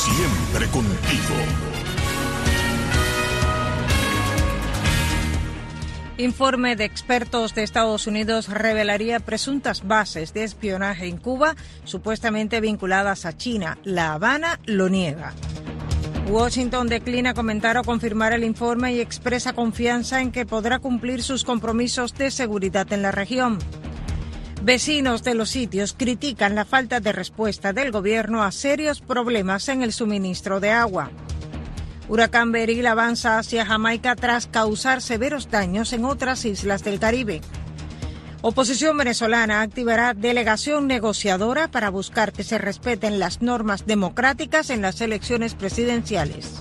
Siempre contigo. Informe de expertos de Estados Unidos revelaría presuntas bases de espionaje en Cuba, supuestamente vinculadas a China. La Habana lo niega. Washington declina comentar o confirmar el informe y expresa confianza en que podrá cumplir sus compromisos de seguridad en la región. Vecinos de los sitios critican la falta de respuesta del gobierno a serios problemas en el suministro de agua. Huracán Beryl avanza hacia Jamaica tras causar severos daños en otras islas del Caribe. Oposición venezolana activará delegación negociadora para buscar que se respeten las normas democráticas en las elecciones presidenciales.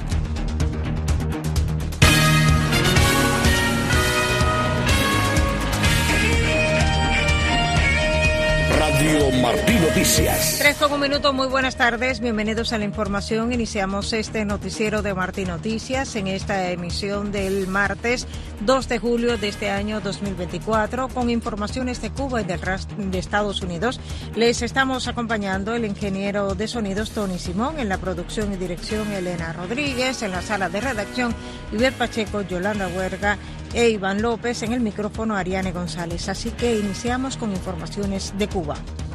Radio Martí Noticias. 3:01, muy buenas tardes, bienvenidos a la información. Iniciamos este noticiero de Martí Noticias en esta emisión del martes 2 de julio de este año 2024 con informaciones de Cuba y del resto de Estados Unidos. Les estamos acompañando el ingeniero de sonidos Tony Simón, en la producción y dirección Elena Rodríguez, en la sala de redacción Ivette Pacheco, Yolanda Huerga e Iván López, en el micrófono Ariane González. Así que iniciamos con informaciones de Cuba.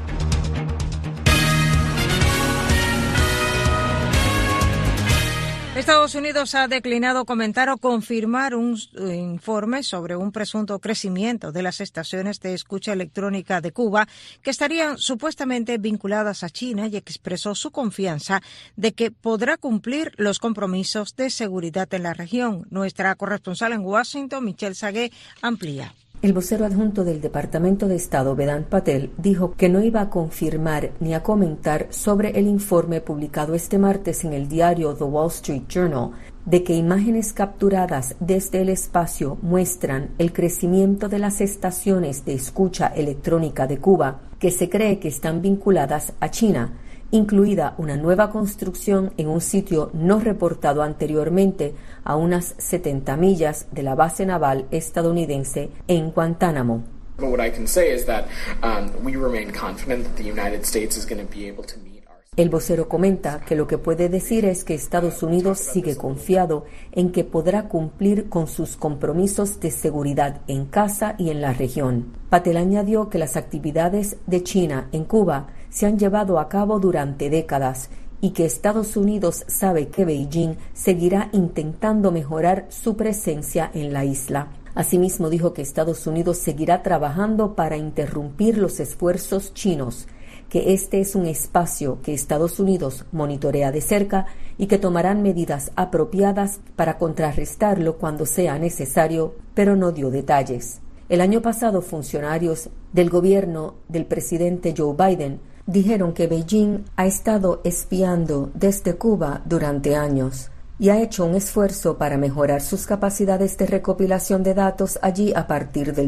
Estados Unidos ha declinado comentar o confirmar un informe sobre un presunto crecimiento de las estaciones de escucha electrónica de Cuba que estarían supuestamente vinculadas a China y expresó su confianza de que podrá cumplir los compromisos de seguridad en la región. Nuestra corresponsal en Washington, Michelle Sagué, amplía. El vocero adjunto del Departamento de Estado, Vedant Patel, dijo que no iba a confirmar ni a comentar sobre el informe publicado este martes en el diario The Wall Street Journal de que imágenes capturadas desde el espacio muestran el crecimiento de las estaciones de escucha electrónica de Cuba que se cree que están vinculadas a China, incluida una nueva construcción en un sitio no reportado anteriormente a unas 70 millas de la base naval estadounidense en Guantánamo. El vocero comenta que lo que puede decir es que Estados Unidos sigue confiado en que podrá cumplir con sus compromisos de seguridad en casa y en la región. Patel añadió que las actividades de China en Cuba se han llevado a cabo durante décadas y que Estados Unidos sabe que Beijing seguirá intentando mejorar su presencia en la isla. Asimismo, dijo que Estados Unidos seguirá trabajando para interrumpir los esfuerzos chinos, que este es un espacio que Estados Unidos monitorea de cerca y que tomarán medidas apropiadas para contrarrestarlo cuando sea necesario, pero no dio detalles. El año pasado, funcionarios del gobierno del presidente Joe Biden dijeron que Beijing ha estado espiando desde Cuba durante años y ha hecho un esfuerzo para mejorar sus capacidades de recopilación de datos allí a partir del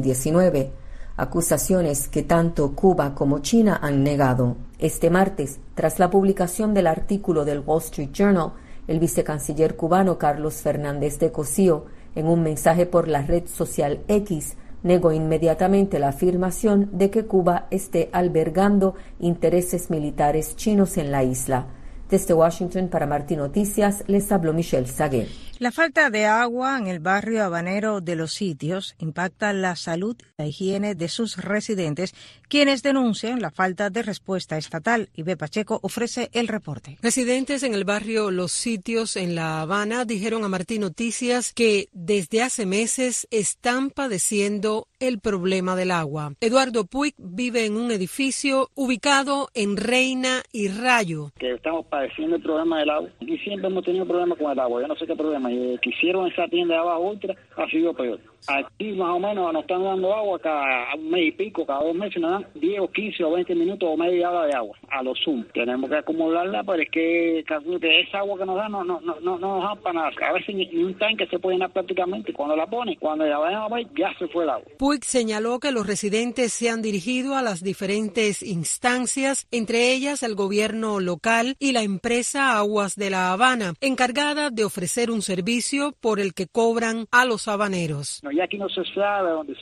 2019. Acusaciones que tanto Cuba como China han negado. Este martes, tras la publicación del artículo del Wall Street Journal, el vicecanciller cubano Carlos Fernández de Cosío, en un mensaje por la red social X, negó inmediatamente la afirmación de que Cuba esté albergando intereses militares chinos en la isla. Desde Washington para Martí Noticias, les habló Michelle Sagué. La falta de agua en el barrio habanero de Los Sitios impacta la salud y la higiene de sus residentes, quienes denuncian la falta de respuesta estatal. Ivette Pacheco ofrece el reporte. Residentes en el barrio Los Sitios en La Habana dijeron a Martí Noticias que desde hace meses están padeciendo el problema del agua. Eduardo Puig vive en un edificio ubicado en Reina y Rayo. Que estamos padeciendo el problema del agua. Aquí siempre hemos tenido problemas con el agua. Yo no sé qué problema. Que hicieron esa tienda de abajo ultra ha sido peor. Aquí más o menos nos están dando agua cada un mes y pico, cada 2 meses nos dan 10 o 15 o 20 minutos o media hora de agua a lo sumo. Tenemos que acumularla, pero es que esa agua que nos dan no nos da para nada. A veces ni un tanque se puede llenar prácticamente. Cuando la ponen, cuando la vayan a ver, ya se fue el agua. Puig señaló que los residentes se han dirigido a las diferentes instancias, entre ellas el gobierno local y la empresa Aguas de La Habana, encargada de ofrecer un servicio por el que cobran a los habaneros. Ya aquí no se sabe a dónde se vaya.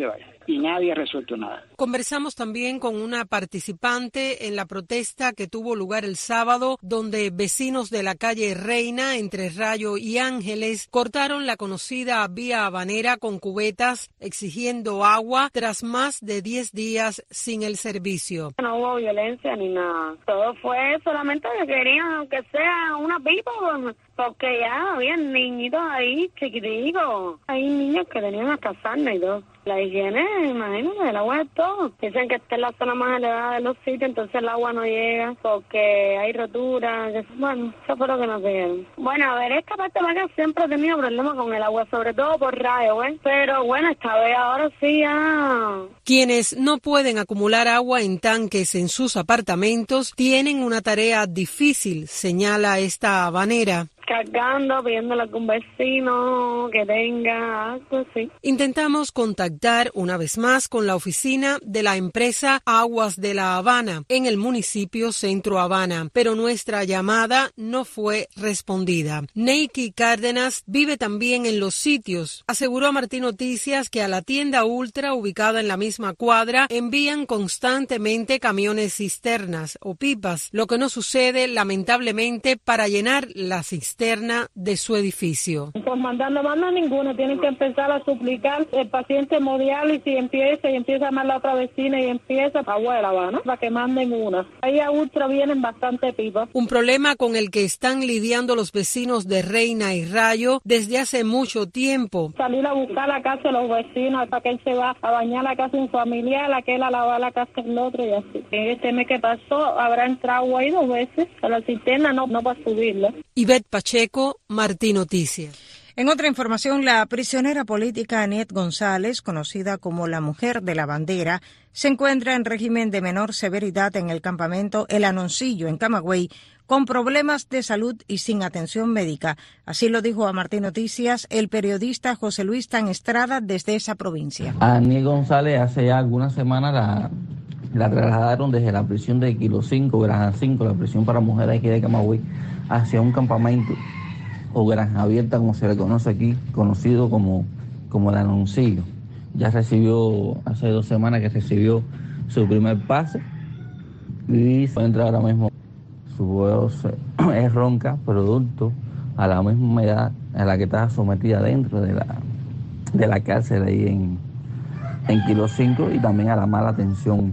y nadie ha resuelto nada. Conversamos también con una participante en la protesta que tuvo lugar el sábado, donde vecinos de la calle Reina, entre Rayo y Ángeles, cortaron la conocida vía habanera con cubetas exigiendo agua tras más de 10 días sin el servicio. No hubo violencia ni nada. Todo fue solamente que querían, aunque sea una pipa, porque ya había niñitos ahí chiquiticos. Hay niños que tenían hasta sarna y todo. La higiene, imagínate, el agua es todo. Dicen que esta es la zona más elevada de los sitios, entonces el agua no llega porque hay roturas. Bueno, eso fue lo que nos dijeron. Bueno, a ver, es que aparte que siempre he tenido problemas con el agua, sobre todo por radio, ¿eh? Pero bueno, esta vez ahora sí ya... Quienes no pueden acumular agua en tanques en sus apartamentos tienen una tarea difícil, señala esta habanera. Cargando, pidiéndole a algún vecino que tenga algo así. Intentamos contactar una vez más con la oficina de la empresa Aguas de La Habana en el municipio Centro Habana, pero nuestra llamada no fue respondida. Neiki Cárdenas vive también en Los Sitios. Aseguró a Martín Noticias que a la tienda Ultra, ubicada en la misma cuadra, envían constantemente camiones cisternas o pipas, lo que no sucede lamentablemente para llenar la cisterna de su edificio. Pues mandan ninguno, tienen que empezar a suplicar el paciente hemodiálisis y empieza más la otra vecina y empieza agua de La Habana para que manden una. Ahí a Ultra vienen bastante pipas. Un problema con el que están lidiando los vecinos de Reina y Rayo desde hace mucho tiempo. Salir a buscar la casa de los vecinos para que él se va a bañar la casa de un familiar, aquel a lavar la casa del otro y así. Este mes que pasó habrá entrado ahí 2 veces, a la cisterna no va a subirla. Ivette Pacheco, Martín Noticias. En otra información, la prisionera política Aniet González, conocida como la Mujer de la Bandera, se encuentra en régimen de menor severidad en el campamento El Anoncillo, en Camagüey, con problemas de salud y sin atención médica. Así lo dijo a Martín Noticias el periodista José Luis Tan Estrada desde esa provincia. A Aniet González hace ya algunas semanas la trasladaron desde la prisión de Kilo 5, Granja 5, la prisión para mujeres aquí de Camagüey, hacia un campamento o granja abierta, como se le conoce aquí, conocido como El Anoncillo. Ya recibió, hace 2 semanas que recibió su primer pase y se encuentra ahora mismo. Su voz es ronca, producto a la misma edad a la que estaba sometida dentro de la cárcel ahí en Kilo 5, y también a la mala atención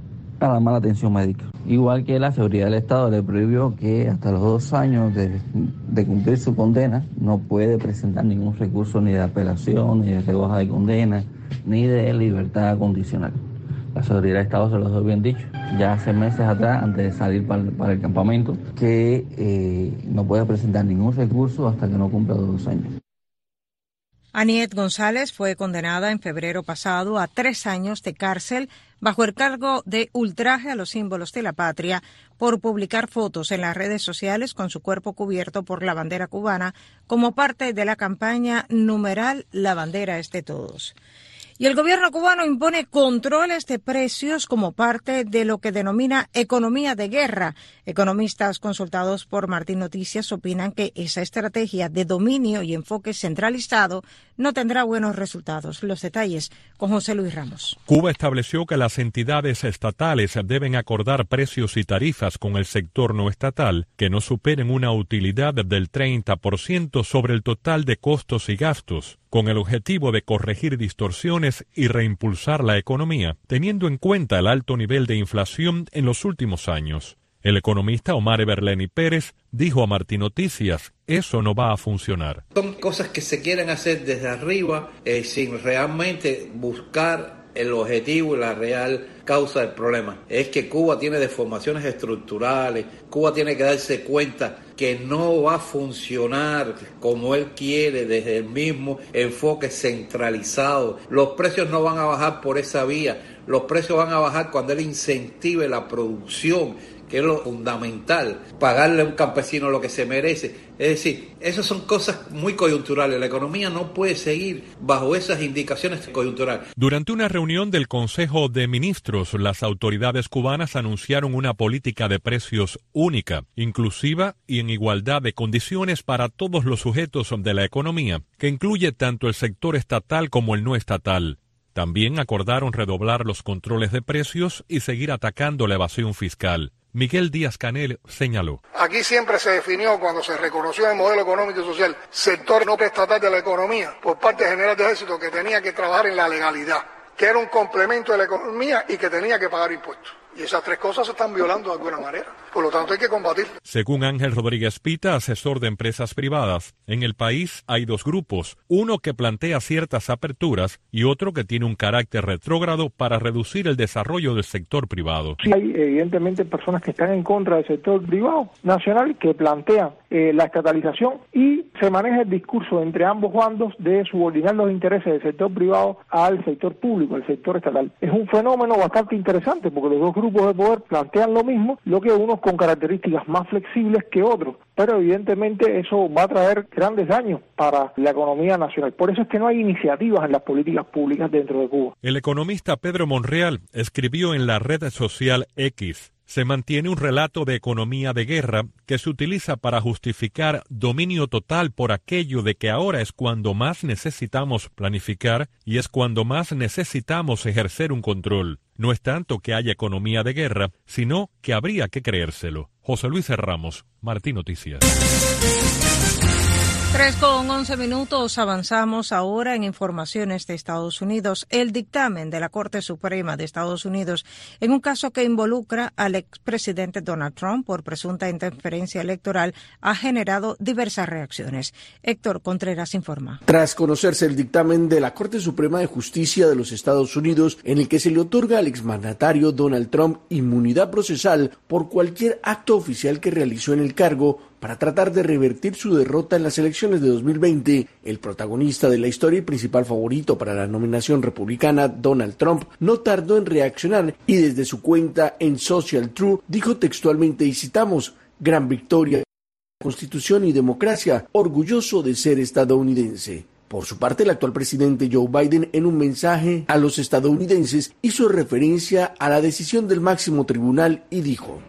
médica. Igual que la seguridad del Estado le prohibió que hasta los 2 años de cumplir su condena no puede presentar ningún recurso ni de apelación, ni de rebaja de condena, ni de libertad condicional. La seguridad del Estado se los dio bien dicho, ya hace meses atrás, antes de salir para el campamento, que no puede presentar ningún recurso hasta que no cumpla 2 años. Aniet González fue condenada en febrero pasado a 3 años de cárcel bajo el cargo de ultraje a los símbolos de la patria por publicar fotos en las redes sociales con su cuerpo cubierto por la bandera cubana como parte de la campaña numeral La bandera es de todos. Y el gobierno cubano impone controles de precios como parte de lo que denomina economía de guerra. Economistas consultados por Martín Noticias opinan que esa estrategia de dominio y enfoque centralizado no tendrá buenos resultados. Los detalles con José Luis Ramos. Cuba estableció que las entidades estatales deben acordar precios y tarifas con el sector no estatal que no superen una utilidad del 30% sobre el total de costos y gastos, con el objetivo de corregir distorsiones y reimpulsar la economía, teniendo en cuenta el alto nivel de inflación en los últimos años. El economista Omar Berleni Pérez dijo a Martín Noticias, eso no va a funcionar. Son cosas que se quieren hacer desde arriba sin realmente buscar el objetivo y la real causa del problema. Es que Cuba tiene deformaciones estructurales, Cuba tiene que darse cuenta que no va a funcionar como él quiere desde el mismo enfoque centralizado. Los precios no van a bajar por esa vía, los precios van a bajar cuando él incentive la producción, que es lo fundamental, pagarle a un campesino lo que se merece. Es decir, esas son cosas muy coyunturales. La economía no puede seguir bajo esas indicaciones coyunturales. Durante una reunión del Consejo de Ministros, las autoridades cubanas anunciaron una política de precios única, inclusiva y en igualdad de condiciones para todos los sujetos de la economía, que incluye tanto el sector estatal como el no estatal. También acordaron redoblar los controles de precios y seguir atacando la evasión fiscal. Miguel Díaz-Canel señaló: Aquí siempre se definió, cuando se reconoció el modelo económico y social, sector no estatal de la economía, por parte del general de ejército, que tenía que trabajar en la legalidad, que era un complemento de la economía y que tenía que pagar impuestos. Y esas tres cosas se están violando de alguna manera. Por lo tanto, hay que combatirlas. Según Ángel Rodríguez Pita, asesor de empresas privadas, en el país hay dos grupos, uno que plantea ciertas aperturas y otro que tiene un carácter retrógrado para reducir el desarrollo del sector privado. Sí, hay evidentemente personas que están en contra del sector privado nacional, que plantean la estatalización, y se maneja el discurso entre ambos bandos de subordinar los intereses del sector privado al sector público, al sector estatal. Es un fenómeno bastante interesante porque los dos grupos de poder plantean lo mismo, lo que unos con características más flexibles que otros, pero evidentemente eso va a traer grandes daños para la economía nacional. Por eso es que no hay iniciativas en las políticas públicas dentro de Cuba. El economista Pedro Monreal escribió en la red social X: se mantiene un relato de economía de guerra que se utiliza para justificar dominio total por aquello de que ahora es cuando más necesitamos planificar y es cuando más necesitamos ejercer un control. No es tanto que haya economía de guerra, sino que habría que creérselo. José Luis Ramos, Martín Noticias. 3:11, avanzamos ahora en informaciones de Estados Unidos. El dictamen de la Corte Suprema de Estados Unidos en un caso que involucra al expresidente Donald Trump por presunta interferencia electoral ha generado diversas reacciones. Héctor Contreras informa. Tras conocerse el dictamen de la Corte Suprema de Justicia de los Estados Unidos en el que se le otorga al exmandatario Donald Trump inmunidad procesal por cualquier acto oficial que realizó en el cargo para tratar de revertir su derrota en las elecciones de 2020, el protagonista de la historia y principal favorito para la nominación republicana, Donald Trump, no tardó en reaccionar y desde su cuenta en Social Truth dijo textualmente, y citamos: gran victoria, Constitución y democracia, orgulloso de ser estadounidense. Por su parte, el actual presidente Joe Biden, en un mensaje a los estadounidenses, hizo referencia a la decisión del máximo tribunal y dijo: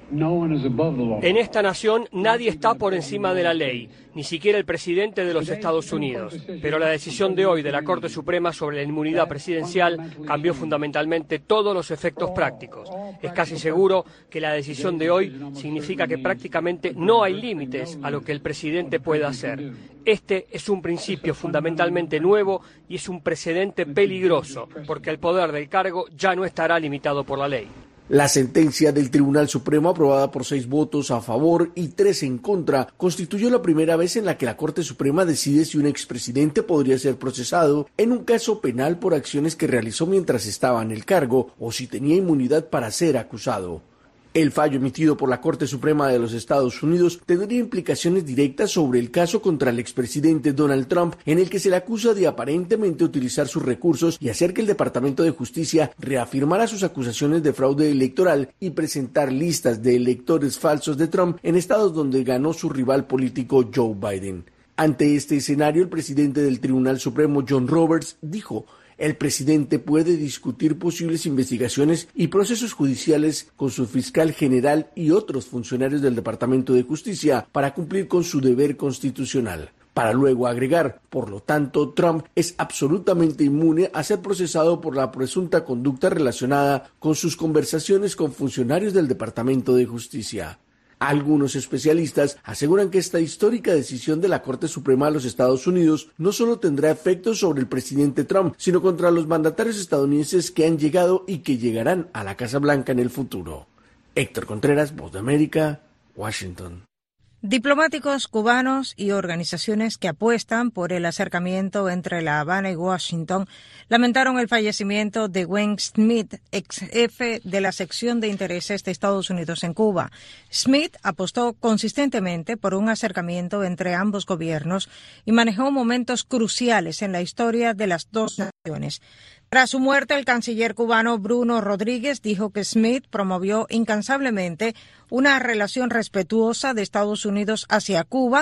en esta nación nadie está por encima de la ley, ni siquiera el presidente de los Estados Unidos. Pero la decisión de hoy de la Corte Suprema sobre la inmunidad presidencial cambió fundamentalmente todos los efectos prácticos. Es casi seguro que la decisión de hoy significa que prácticamente no hay límites a lo que el presidente pueda hacer. Este es un principio fundamentalmente nuevo y es un precedente peligroso, porque el poder del cargo ya no estará limitado por la ley. La sentencia del Tribunal Supremo, aprobada por 6 votos a favor y 3 en contra, constituyó la primera vez en la que la Corte Suprema decide si un expresidente podría ser procesado en un caso penal por acciones que realizó mientras estaba en el cargo o si tenía inmunidad para ser acusado. El fallo emitido por la Corte Suprema de los Estados Unidos tendría implicaciones directas sobre el caso contra el expresidente Donald Trump, en el que se le acusa de aparentemente utilizar sus recursos y hacer que el Departamento de Justicia reafirmara sus acusaciones de fraude electoral y presentar listas de electores falsos de Trump en estados donde ganó su rival político Joe Biden. Ante este escenario, el presidente del Tribunal Supremo, John Roberts, dijo: el presidente puede discutir posibles investigaciones y procesos judiciales con su fiscal general y otros funcionarios del Departamento de Justicia para cumplir con su deber constitucional. Para luego agregar, por lo tanto, Trump es absolutamente inmune a ser procesado por la presunta conducta relacionada con sus conversaciones con funcionarios del Departamento de Justicia. Algunos especialistas aseguran que esta histórica decisión de la Corte Suprema de los Estados Unidos no solo tendrá efectos sobre el presidente Trump, sino contra los mandatarios estadounidenses que han llegado y que llegarán a la Casa Blanca en el futuro. Héctor Contreras, Voz de América, Washington. Diplomáticos cubanos y organizaciones que apuestan por el acercamiento entre La Habana y Washington lamentaron el fallecimiento de Wayne Smith, ex jefe de la sección de intereses de Estados Unidos en Cuba. Smith apostó consistentemente por un acercamiento entre ambos gobiernos y manejó momentos cruciales en la historia de las dos naciones. Tras su muerte, el canciller cubano Bruno Rodríguez dijo que Smith promovió incansablemente una relación respetuosa de Estados Unidos hacia Cuba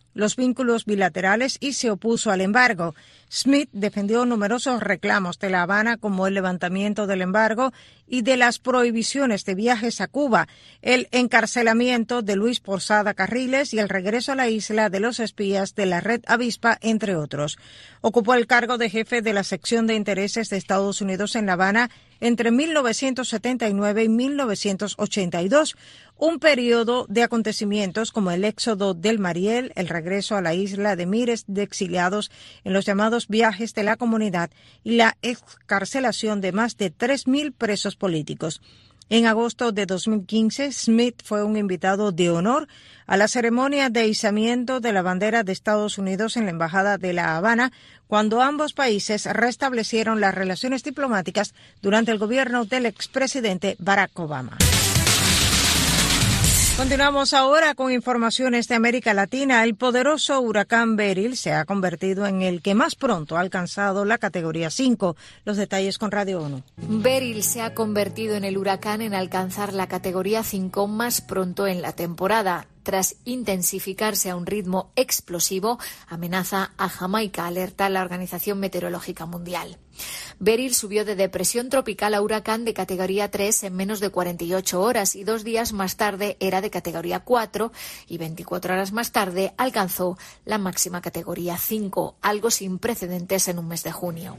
los vínculos bilaterales y se opuso al embargo. Smith defendió numerosos reclamos de La Habana, como el levantamiento del embargo y de las prohibiciones de viajes a Cuba, el encarcelamiento de Luis Posada Carriles y el regreso a la isla de los espías de la Red Avispa, entre otros. Ocupó el cargo de jefe de la sección de intereses de Estados Unidos en La Habana entre 1979 y 1982, un periodo de acontecimientos como el éxodo del Mariel, el regreso a la isla de miles de exiliados en los llamados viajes de la comunidad y la excarcelación de más de 3.000 presos políticos. En agosto de 2015, Smith fue un invitado de honor a la ceremonia de izamiento de la bandera de Estados Unidos en la Embajada de La Habana, cuando ambos países restablecieron las relaciones diplomáticas durante el gobierno del expresidente Barack Obama. Continuamos ahora con informaciones de América Latina. El poderoso huracán Beryl se ha convertido en el que más pronto ha alcanzado la categoría 5. Los detalles con Radio ONU. Beryl se ha convertido en el huracán en alcanzar la categoría 5 más pronto en la temporada. Tras intensificarse a un ritmo explosivo, amenaza a Jamaica, alerta la Organización Meteorológica Mundial. Beryl subió de depresión tropical a huracán de categoría 3 en menos de 48 horas y 2 días más tarde era de categoría 4 y 24 horas más tarde alcanzó la máxima categoría 5, algo sin precedentes en un mes de junio.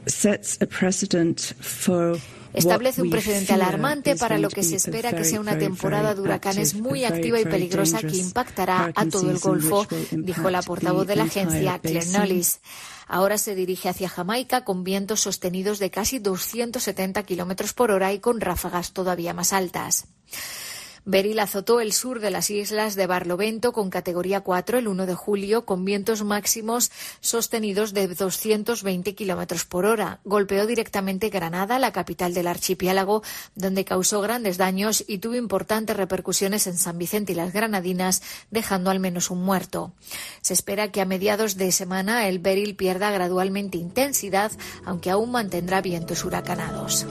Establece un precedente alarmante para lo que se espera que sea una temporada de huracanes muy activa y peligrosa que impactará a todo el Golfo, dijo la portavoz de la agencia, Claire Knowles. Ahora se dirige hacia Jamaica con vientos sostenidos de casi 270 kilómetros por hora y con ráfagas todavía más altas. Beryl azotó el sur de las islas de Barlovento con categoría 4 el 1 de julio con vientos máximos sostenidos de 220 kilómetros por hora. Golpeó directamente Granada, la capital del archipiélago, donde causó grandes daños y tuvo importantes repercusiones en San Vicente y las Granadinas, dejando al menos un muerto. Se espera que a mediados de semana el Beryl pierda gradualmente intensidad, aunque aún mantendrá vientos huracanados.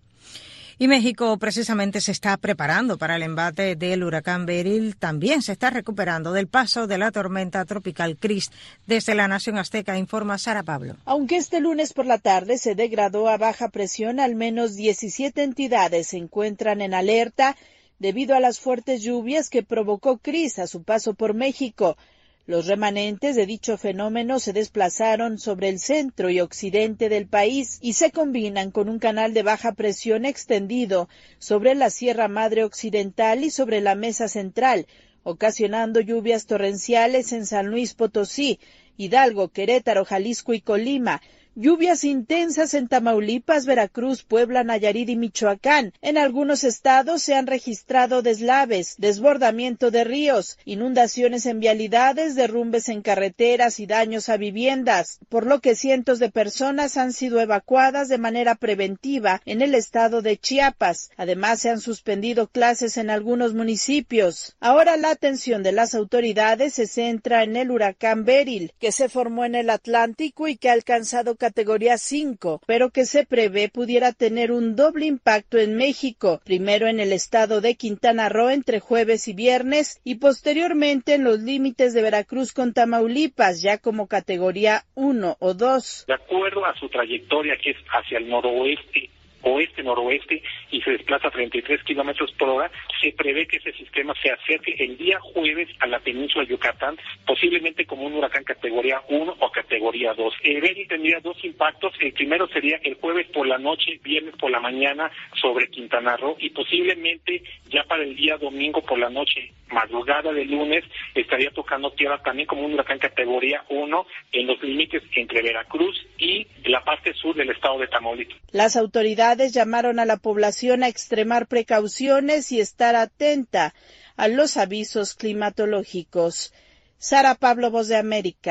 Y México precisamente se está preparando para el embate del huracán Beryl. También se está recuperando del paso de la tormenta tropical Chris. Desde la Nación Azteca informa Sara Pablo. Aunque este lunes por la tarde se degradó a baja presión, al menos 17 entidades se encuentran en alerta debido a las fuertes lluvias que provocó Chris a su paso por México. Los remanentes de dicho fenómeno se desplazaron sobre el centro y occidente del país y se combinan con un canal de baja presión extendido sobre la Sierra Madre Occidental y sobre la Mesa Central, ocasionando lluvias torrenciales en San Luis Potosí, Hidalgo, Querétaro, Jalisco y Colima. Lluvias intensas en Tamaulipas, Veracruz, Puebla, Nayarit y Michoacán. En algunos estados se han registrado deslaves, desbordamiento de ríos, inundaciones en vialidades, derrumbes en carreteras y daños a viviendas, por lo que cientos de personas han sido evacuadas de manera preventiva en el estado de Chiapas. Además, se han suspendido clases en algunos municipios. Ahora la atención de las autoridades se centra en el huracán Beryl, que se formó en el Atlántico y que ha alcanzado categoría 5, pero que se prevé pudiera tener un doble impacto en México, primero en el estado de Quintana Roo entre jueves y viernes y posteriormente en los límites de Veracruz con Tamaulipas, ya como categoría 1 o 2. De acuerdo a su trayectoria, que es hacia el noroeste, oeste-noroeste y se desplaza a 33 kilómetros por hora, se prevé que ese sistema se acerque el día jueves a la península de Yucatán, posiblemente como un huracán categoría 1 o categoría 2. Beryl tendría dos impactos. El primero sería el jueves por la noche, viernes por la mañana sobre Quintana Roo y posiblemente ya para el día domingo por la noche, madrugada de lunes, estaría tocando tierra también como un huracán categoría 1 en los límites entre Veracruz y la parte sur del estado de Tamaulipas. Las autoridades llamaron a la población a extremar precauciones y estar atenta a los avisos climatológicos. Sara Pablo, Voz de América,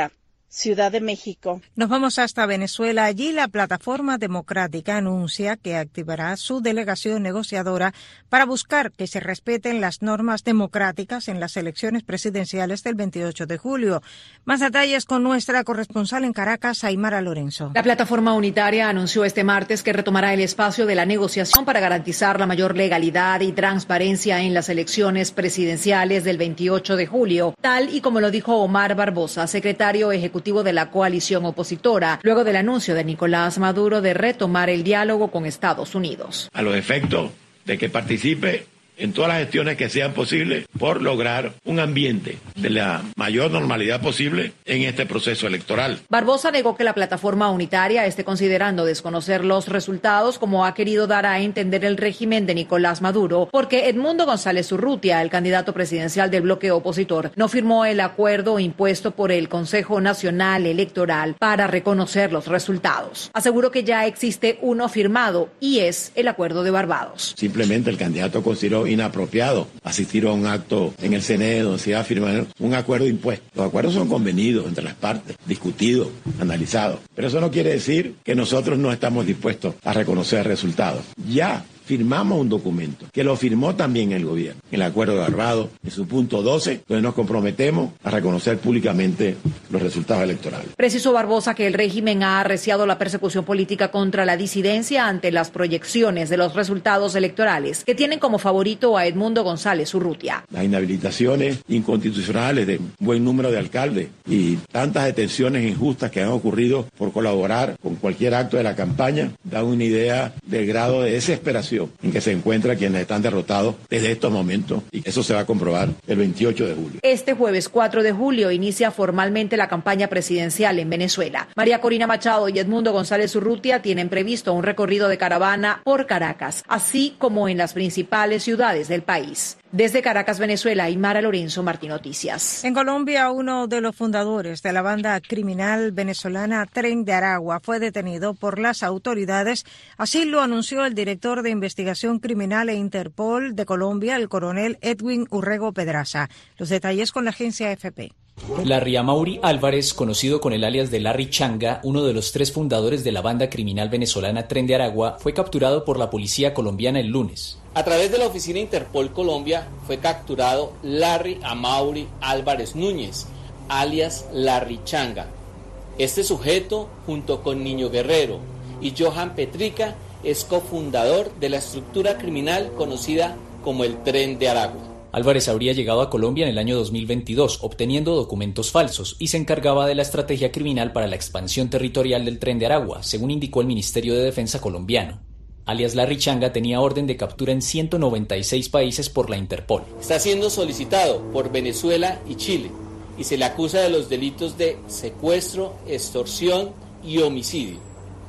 Ciudad de México. Nos vamos hasta Venezuela. Allí la Plataforma Democrática anuncia que activará su delegación negociadora para buscar que se respeten las normas democráticas en las elecciones presidenciales del 28 de julio. Más detalles con nuestra corresponsal en Caracas, Aymara Lorenzo. La Plataforma Unitaria anunció este martes que retomará el espacio de la negociación para garantizar la mayor legalidad y transparencia en las elecciones presidenciales del 28 de julio, tal y como lo dijo Omar Barbosa, secretario ejecutivo de la coalición opositora, luego del anuncio de Nicolás Maduro de retomar el diálogo con Estados Unidos. A los efectos de que participe en todas las gestiones que sean posibles por lograr un ambiente de la mayor normalidad posible en este proceso electoral. Barbosa negó que la Plataforma Unitaria esté considerando desconocer los resultados, como ha querido dar a entender el régimen de Nicolás Maduro, porque Edmundo González Urrutia, el candidato presidencial del bloque opositor, no firmó el acuerdo impuesto por el Consejo Nacional Electoral para reconocer los resultados. Aseguró que ya existe uno firmado y es el Acuerdo de Barbados. Simplemente el candidato consideró inapropiado asistir a un acto en el CNE donde se iba a firmar un acuerdo impuesto. Los acuerdos son convenidos entre las partes, discutidos, analizados. Pero eso no quiere decir que nosotros no estamos dispuestos a reconocer resultados. Ya firmamos un documento que lo firmó también el gobierno, el Acuerdo de Barbados, en su punto 12, donde nos comprometemos a reconocer públicamente los resultados electorales. Precisó Barbosa que el régimen ha arreciado la persecución política contra la disidencia ante las proyecciones de los resultados electorales, que tienen como favorito a Edmundo González Urrutia. Las inhabilitaciones inconstitucionales de un buen número de alcaldes y tantas detenciones injustas que han ocurrido por colaborar con cualquier acto de la campaña dan una idea del grado de desesperación en que se encuentran quienes están derrotados desde estos momentos, y eso se va a comprobar el 28 de julio. Este jueves 4 de julio inicia formalmente la campaña presidencial en Venezuela. María Corina Machado y Edmundo González Urrutia tienen previsto un recorrido de caravana por Caracas, así como en las principales ciudades del país. Desde Caracas, Venezuela, Aymara Lorenzo, Martín Noticias. En Colombia, uno de los fundadores de la banda criminal venezolana Tren de Aragua fue detenido por las autoridades. Así lo anunció el director de Investigación Criminal e Interpol de Colombia, el coronel Edwin Urrego Pedraza. Los detalles con la agencia AFP. Larry Amaury Álvarez, conocido con el alias de Larry Changa, uno de los 3 fundadores de la banda criminal venezolana Tren de Aragua, fue capturado por la policía colombiana el lunes. A través de la oficina Interpol Colombia fue capturado Larry Amaury Álvarez Núñez, alias Larry Changa. Este sujeto, junto con Niño Guerrero y Johan Petrica, es cofundador de la estructura criminal conocida como el Tren de Aragua. Álvarez habría llegado a Colombia en el año 2022 obteniendo documentos falsos y se encargaba de la estrategia criminal para la expansión territorial del Tren de Aragua, según indicó el Ministerio de Defensa colombiano. Alias Larry Changa tenía orden de captura en 196 países por la Interpol. Está siendo solicitado por Venezuela y Chile y se le acusa de los delitos de secuestro, extorsión y homicidio.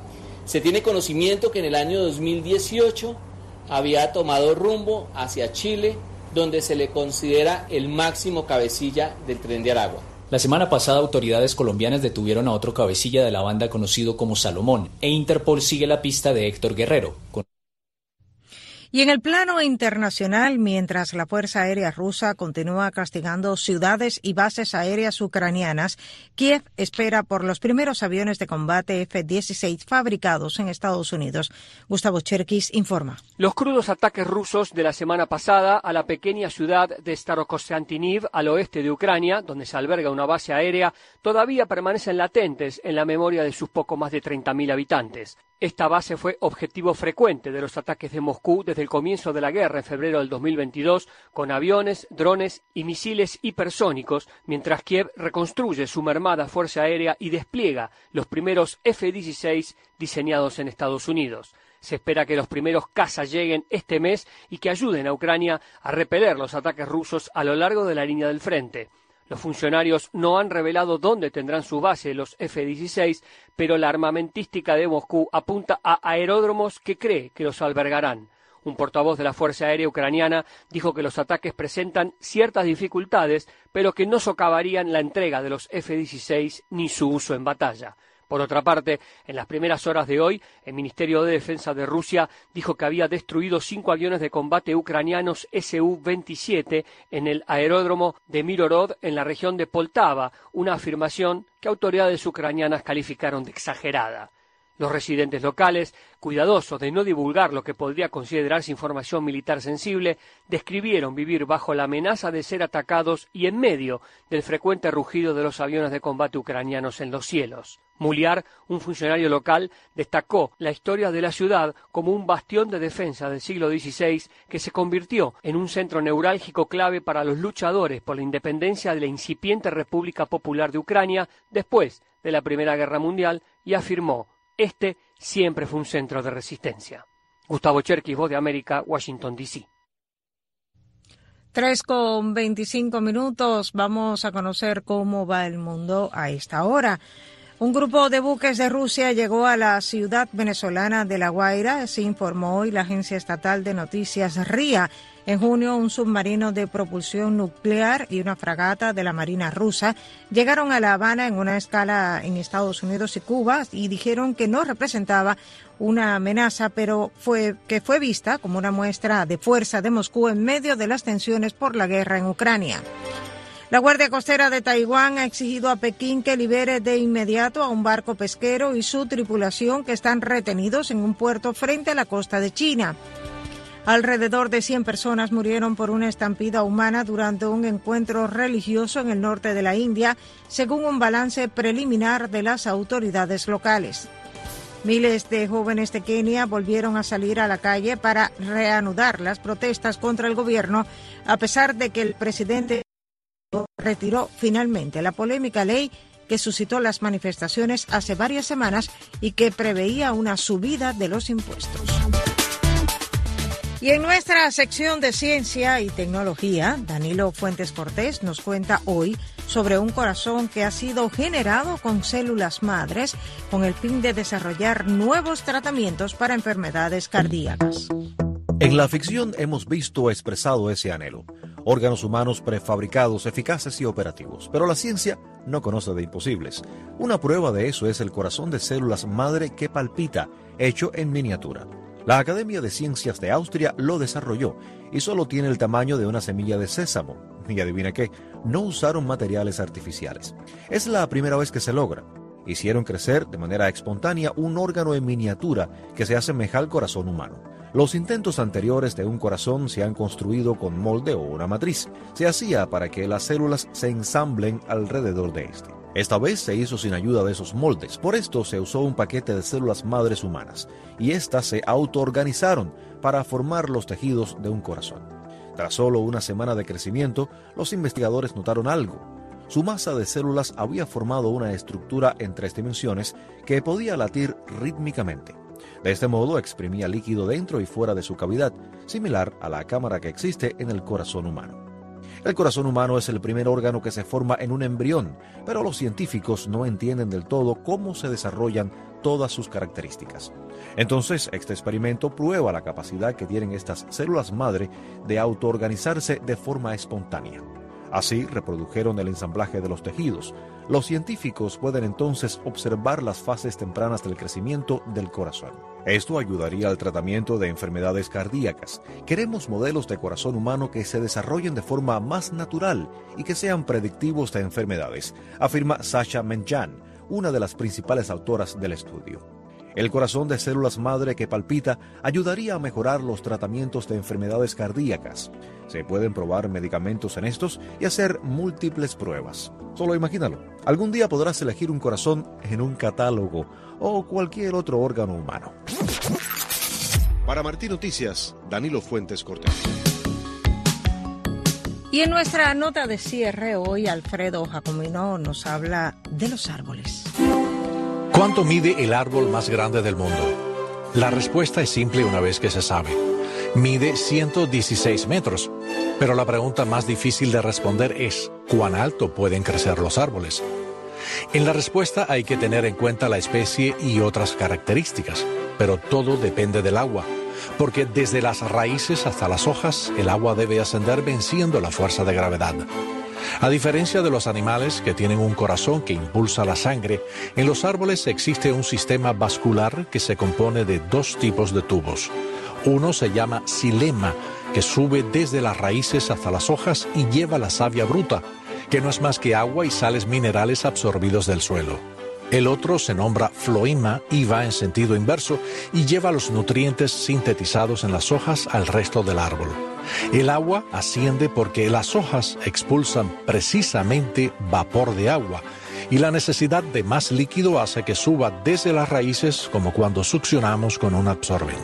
Se tiene conocimiento que en el año 2018 había tomado rumbo hacia Chile, donde se le considera el máximo cabecilla del Tren de Aragua. La semana pasada, autoridades colombianas detuvieron a otro cabecilla de la banda conocido como Salomón, e Interpol sigue la pista de Héctor Guerrero. Y en el plano internacional, mientras la Fuerza Aérea Rusa continúa castigando ciudades y bases aéreas ucranianas, Kiev espera por los primeros aviones de combate F-16 fabricados en Estados Unidos. Gustavo Cherkis informa. Los crudos ataques rusos de la semana pasada a la pequeña ciudad de Starokonstantinivka, al oeste de Ucrania, donde se alberga una base aérea, todavía permanecen latentes en la memoria de sus poco más de 30.000 habitantes. Esta base fue objetivo frecuente de los ataques de Moscú desde el comienzo de la guerra en febrero del 2022, con aviones, drones y misiles hipersónicos, mientras Kiev reconstruye su mermada fuerza aérea y despliega los primeros F-16 diseñados en Estados Unidos. Se espera que los primeros cazas lleguen este mes y que ayuden a Ucrania a repeler los ataques rusos a lo largo de la línea del frente. Los funcionarios no han revelado dónde tendrán su base los F-16, pero la armamentística de Moscú apunta a aeródromos que cree que los albergarán. Un portavoz de la Fuerza Aérea Ucraniana dijo que los ataques presentan ciertas dificultades, pero que no socavarían la entrega de los F-16 ni su uso en batalla. Por otra parte, en las primeras horas de hoy, el Ministerio de Defensa de Rusia dijo que había destruido 5 aviones de combate ucranianos Su-27 en el aeródromo de Mirorod, en la región de Poltava, una afirmación que autoridades ucranianas calificaron de exagerada. Los residentes locales, cuidadosos de no divulgar lo que podría considerarse información militar sensible, describieron vivir bajo la amenaza de ser atacados y en medio del frecuente rugido de los aviones de combate ucranianos en los cielos. Muliar, un funcionario local, destacó la historia de la ciudad como un bastión de defensa del siglo XVI que se convirtió en un centro neurálgico clave para los luchadores por la independencia de la incipiente República Popular de Ucrania después de la Primera Guerra Mundial, y afirmó: "Este siempre fue un centro de resistencia". Gustavo Cherkis, Voz de América, Washington, D.C. 3:25. Vamos a conocer cómo va el mundo a esta hora. Un grupo de buques de Rusia llegó a la ciudad venezolana de La Guaira, se informó hoy la agencia estatal de noticias RIA. En junio, un submarino de propulsión nuclear y una fragata de la Marina rusa llegaron a La Habana en una escala en Estados Unidos y Cuba y dijeron que no representaba una amenaza, pero fue vista como una muestra de fuerza de Moscú en medio de las tensiones por la guerra en Ucrania. La Guardia Costera de Taiwán ha exigido a Pekín que libere de inmediato a un barco pesquero y su tripulación que están retenidos en un puerto frente a la costa de China. Alrededor de 100 personas murieron por una estampida humana durante un encuentro religioso en el norte de la India, según un balance preliminar de las autoridades locales. Miles de jóvenes de Kenia volvieron a salir a la calle para reanudar las protestas contra el gobierno, a pesar de que el presidente retiró finalmente la polémica ley que suscitó las manifestaciones hace varias semanas y que preveía una subida de los impuestos. Y en nuestra sección de ciencia y tecnología, Danilo Fuentes Cortés nos cuenta hoy sobre un corazón que ha sido generado con células madres con el fin de desarrollar nuevos tratamientos para enfermedades cardíacas. En la ficción hemos visto expresado ese anhelo: órganos humanos prefabricados, eficaces y operativos. Pero la ciencia no conoce de imposibles. Una prueba de eso es el corazón de células madre que palpita, hecho en miniatura. La Academia de Ciencias de Austria lo desarrolló y solo tiene el tamaño de una semilla de sésamo. Y adivina qué, no usaron materiales artificiales. Es la primera vez que se logra. Hicieron crecer de manera espontánea un órgano en miniatura que se asemeja al corazón humano. Los intentos anteriores de un corazón se han construido con molde o una matriz. Se hacía para que las células se ensamblen alrededor de este. Esta vez se hizo sin ayuda de esos moldes. Por esto se usó un paquete de células madres humanas, y éstas se autoorganizaron para formar los tejidos de un corazón. Tras solo una semana de crecimiento, los investigadores notaron algo. Su masa de células había formado una estructura en 3 dimensiones que podía latir rítmicamente. De este modo exprimía líquido dentro y fuera de su cavidad, similar a la cámara que existe en el corazón humano. El corazón humano es el primer órgano que se forma en un embrión, pero los científicos no entienden del todo cómo se desarrollan todas sus características. Entonces, este experimento prueba la capacidad que tienen estas células madre de autoorganizarse de forma espontánea. Así reprodujeron el ensamblaje de los tejidos. Los científicos pueden entonces observar las fases tempranas del crecimiento del corazón. Esto ayudaría al tratamiento de enfermedades cardíacas. Queremos modelos de corazón humano que se desarrollen de forma más natural y que sean predictivos de enfermedades, afirma Sasha Menjan, una de las principales autoras del estudio. El corazón de células madre que palpita ayudaría a mejorar los tratamientos de enfermedades cardíacas. Se pueden probar medicamentos en estos y hacer múltiples pruebas. Solo imagínalo. Algún día podrás elegir un corazón en un catálogo o cualquier otro órgano humano. Para Martín Noticias, Danilo Fuentes Cortés. Y en nuestra nota de cierre hoy, Alfredo Jacomino nos habla de los árboles. ¿Cuánto mide el árbol más grande del mundo? La respuesta es simple una vez que se sabe. Mide 116 metros. Pero la pregunta más difícil de responder es, ¿cuán alto pueden crecer los árboles? En la respuesta hay que tener en cuenta la especie y otras características, pero todo depende del agua, porque desde las raíces hasta las hojas, el agua debe ascender venciendo la fuerza de gravedad. A diferencia de los animales que tienen un corazón que impulsa la sangre, en los árboles existe un sistema vascular que se compone de dos tipos de tubos. Uno se llama xilema, que sube desde las raíces hasta las hojas y lleva la savia bruta, que no es más que agua y sales minerales absorbidos del suelo. El otro se nombra floema y va en sentido inverso y lleva los nutrientes sintetizados en las hojas al resto del árbol. El agua asciende porque las hojas expulsan precisamente vapor de agua y la necesidad de más líquido hace que suba desde las raíces como cuando succionamos con un absorbente.